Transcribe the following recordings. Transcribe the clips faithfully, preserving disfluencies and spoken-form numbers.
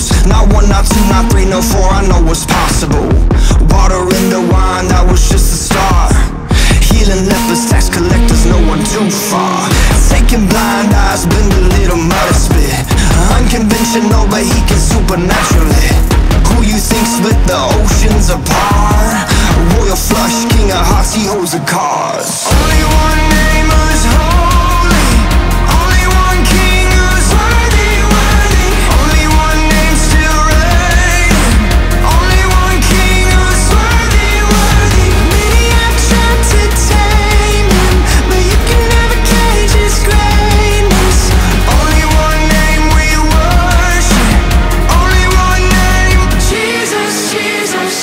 miracles. Not one, not two, not three, no four, I know what's possible. Water in the wine, that was just the start. Healing lepers, tax collectors, no one too far. Taking blind eyes, bend a little mud spit. Unconventional, but he can supernaturally. Who you think split the oceans apart? Royal flush, king of hearts, he holds the cards. Only one name is holy, only one king who's worthy, worthy. Only one name still reigning, only one king who's worthy, worthy. Many have tried to tame him, but you can never cage his greatness. Only one name we worship, only one name, Jesus, Jesus.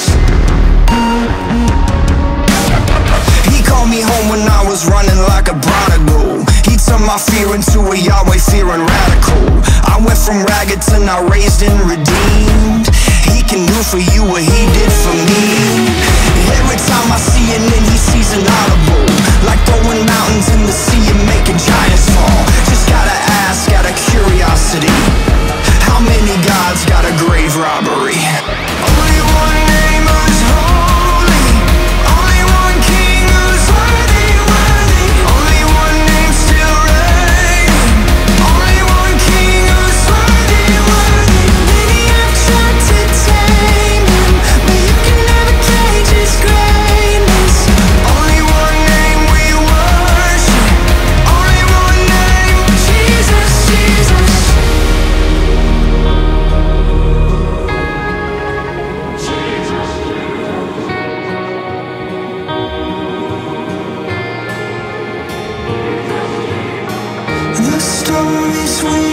He called me home when I was running like a prodigal. He turned my fear into a Yahweh fearing radical. I went from ragged to now raised and redeemed. He can do for you what he did for me. Every time I see an end, he sees an audible. Like throwing mountains in the sea and making giants fall. Just gotta ask out of curiosity, how many gods got a grave robbery? Only one name is holy, only one king who's worthy, worthy. Only one name still reigning, only one king who's worthy, worthy. Many have tried to tame him, but you can never cage his greatness. Only one name we worship, only one name, Jesus, Jesus. The stories we